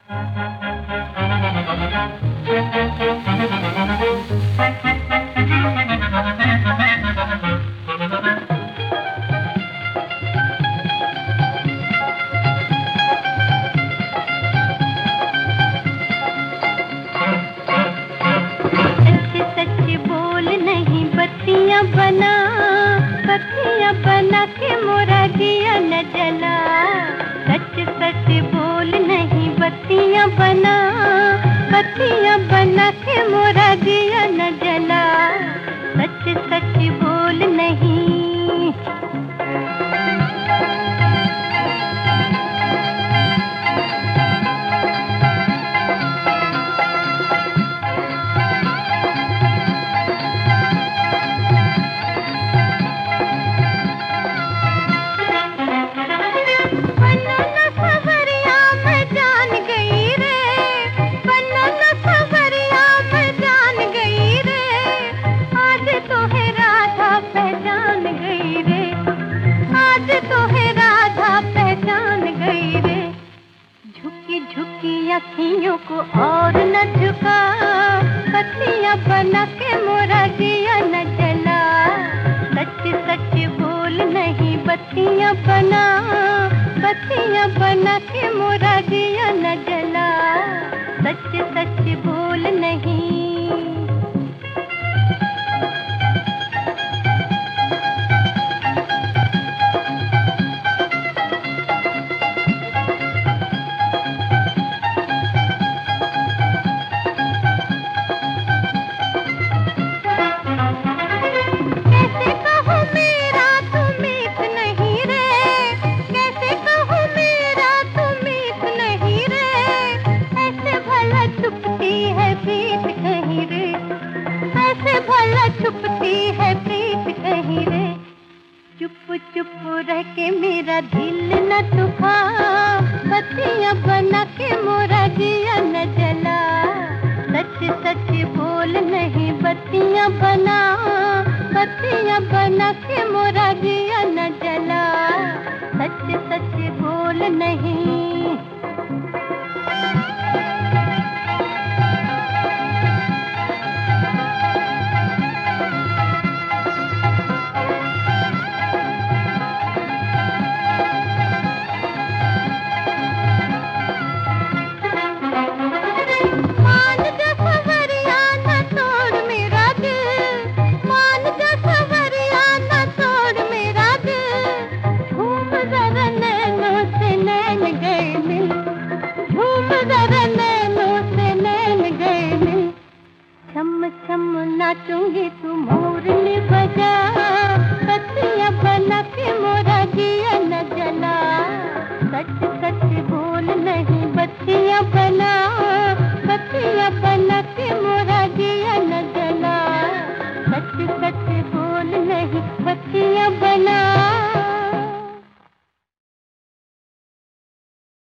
बना के मोरा दिया न जला। सच सच बोल नहीं बत्तियां बना के मोरा दिया न जला। सच सच बोल नहीं। झुकी अखियों को और न झुका। बत्तियां बना के मोरा दिया न जला। सच सच बोल नहीं बत्तियां बना के मोरा दिया न जला। सच सच बोल नहीं। छुपती है प्रीत कहीं रे। चुप चुप रह के मेरा दिल न दुखा। बत्तियां बना के मोरा दिया न जला। सच सच बोल नहीं बत्तियां बना के मोरा दिया न जला। सच सच बोल नहीं। छम नाचूंगी तू मोरनी बजा। बत्तियां बना के मोरा दिया न जला। सच सच बोल नहीं बत्तियां बना।